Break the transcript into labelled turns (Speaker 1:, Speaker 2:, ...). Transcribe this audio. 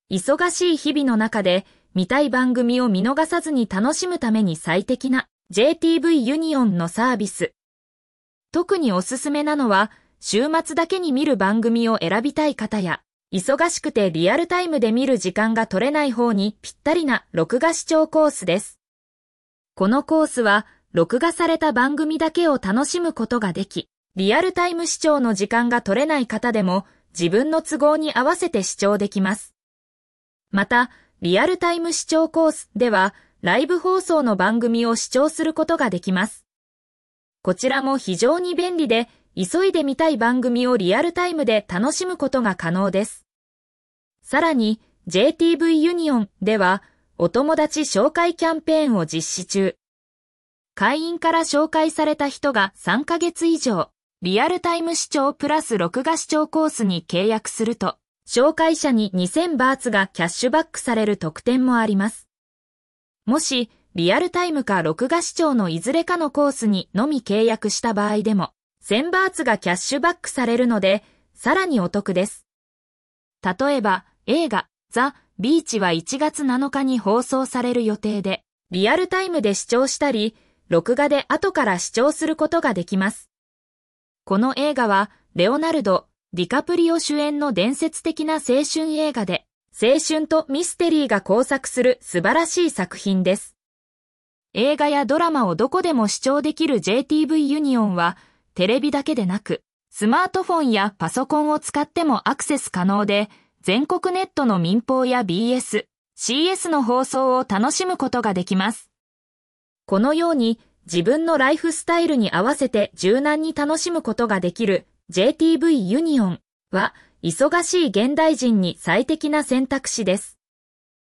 Speaker 1: 忙しい日々の中で見たい番組を見逃さずに楽しむために最適な JTV ユニオンのサービス。特におすすめなのは、週末だけに見る番組を選びたい方や、忙しくてリアルタイムで見る時間が取れない方にぴったりな録画視聴コースです。このコースは、録画された番組だけを楽しむことができ、リアルタイム視聴の時間が取れない方でも、自分の都合に合わせて視聴できます。また、リアルタイム視聴コースでは、ライブ放送の番組を視聴することができます。こちらも非常に便利で、急いで見たい番組をリアルタイムで楽しむことが可能です。さらに、JTV ユニオンでは、お友達紹介キャンペーンを実施中。会員から紹介された人が3ヶ月以上、リアルタイム視聴プラス録画視聴コースに契約すると、紹介者に2000バーツがキャッシュバックされる特典もあります。もし、リアルタイムか録画視聴のいずれかのコースにのみ契約した場合でも、1000バーツがキャッシュバックされるので、さらにお得です。例えば、映画、ザ・ビーチは1月7日に放送される予定で、リアルタイムで視聴したり、録画で後から視聴することができます。この映画は、レオナルド・ディカプリオ主演の伝説的な青春映画で、青春とミステリーが交錯する素晴らしい作品です。映画やドラマをどこでも視聴できる JTV ユニオンは、テレビだけでなく、スマートフォンやパソコンを使ってもアクセス可能で、全国ネットの民放や BS、CS の放送を楽しむことができます。このように、自分のライフスタイルに合わせて柔軟に楽しむことができる JTV ユニオンは、忙しい現代人に最適な選択肢です。